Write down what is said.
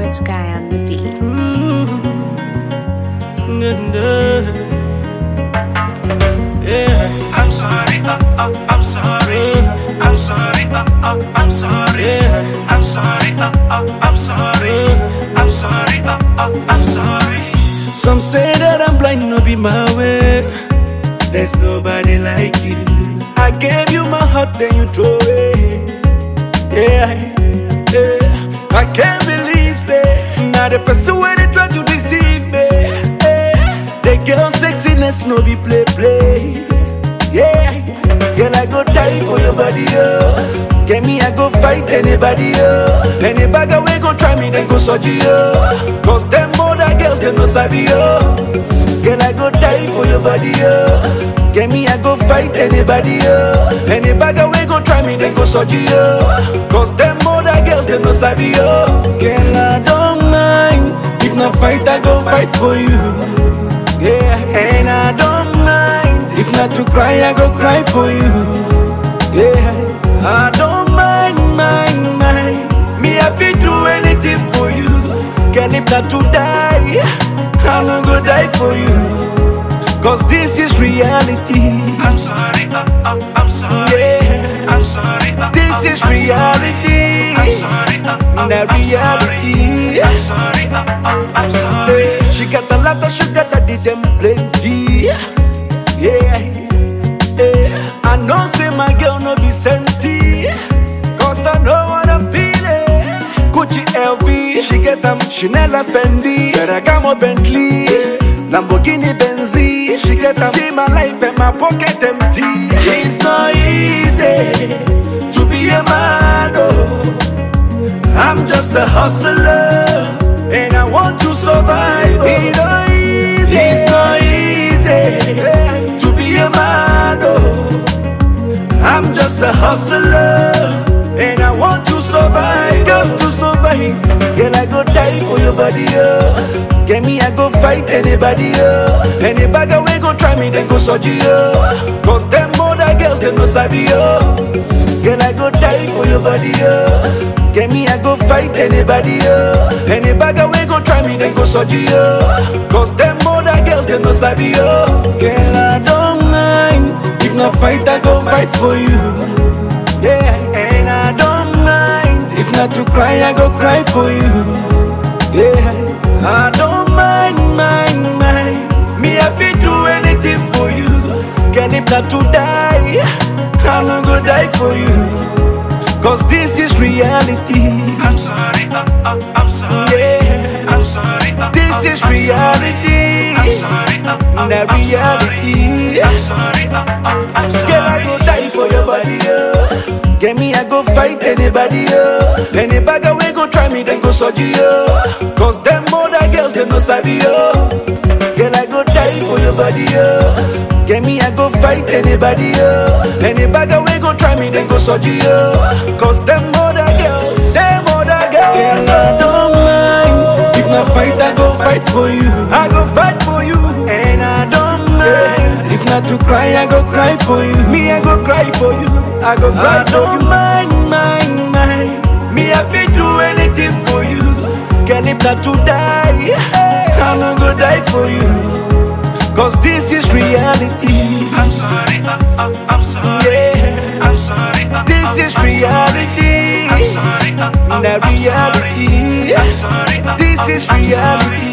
Sky on the beat. Yeah. I'm sorry, I'm sorry. I'm sorry, I'm sorry. Yeah. I'm sorry, I'm sorry. I'm sorry, I'm sorry. Some say that I'm blind, no be my way. There's nobody like you. I gave you my heart, then you throw away. Yeah, yeah. I can't believe, say, now the person where they try to deceive me. Yeah. The girl sexiness, no be play, play. Yeah, girl, I go die for your body, oh. Get me, I go fight anybody, oh. Anybody we go try me, then go surgery, oh. Cause them other girls, they no sabi, oh. Girl, I go die for your body, oh. Get me, I go fight anybody, oh. Anybody we go try me, then go surgery, oh. Cause them other girls, they no sabi, oh. Girl, I don't mind. If not fight, I go fight for you. Yeah, and I don't mind. If not to cry, I go cry for you. Yeah, I don't mind. Me, I feel do anything for you. Girl, if not to die, I'm not gonna die for you. Cause this is reality. I'm sorry, I'm sorry. Yeah, I'm sorry, this is reality. The reality. I'm sorry, I'm sorry. She got a lot of sugar daddy, them plenty. Yeah, yeah. I know say my girl no be senti. Cause I know what I'm feeling. Gucci LV, she get them Chanel and Fendi, Ferragamo Bentley, Lamborghini Benzi. She get them. See my life and my pocket empty. It's not easy to be a man, oh. I'm just a hustler and I want to survive. It's not easy to be a man, oh. I'm just a hustler and I want to survive. Just to survive. Girl, I go die for your body, oh. Get me, I go fight anybody, oh. Anybody we go try me, then go surgery, oh. Cause them other girls, they no sabi, oh. Girl, I go die for your body, oh. Get me, I go fight anybody, oh. Anybody we go try me, then go surgery, oh. Cause them other girls, they no sabi, oh. Girl, I don't mind. If not fight, I go fight for you. Yeah, and I don't mind. If not to cry, I go cry for you. Yeah, I don't mind. Me, I feel do anything for you. Girl, if not to die, I'm not gonna die for you. Cause this is reality. I'm sorry, I'm sorry. Yeah, I'm sorry, this is reality. The reality. I'm sorry, I'm sorry. Girl, I go die for your body, oh. Get me, I go fight anybody, oh. Anybody we go try me, then go surgery, oh. Cause them other girls, they no sabi, oh. Girl, I go die for your body, oh. Get me, I go fight anybody, oh. Anybody we go try me, then go surgery, oh. Cause them other girls, Girl, I don't mind. If not fight, I go fight for you. I go fight for you. And I don't mind. If not to cry, I go cry for you. Me, I go cry for you. I go cry for you. I don't mind. Me, I feel do anything for you. Girl, if not to die, I'm not gonna die for you. Cause this is reality. I'm sorry, I'm sorry. Yeah, I'm sorry, this is reality. The reality. I'm sorry, This is reality.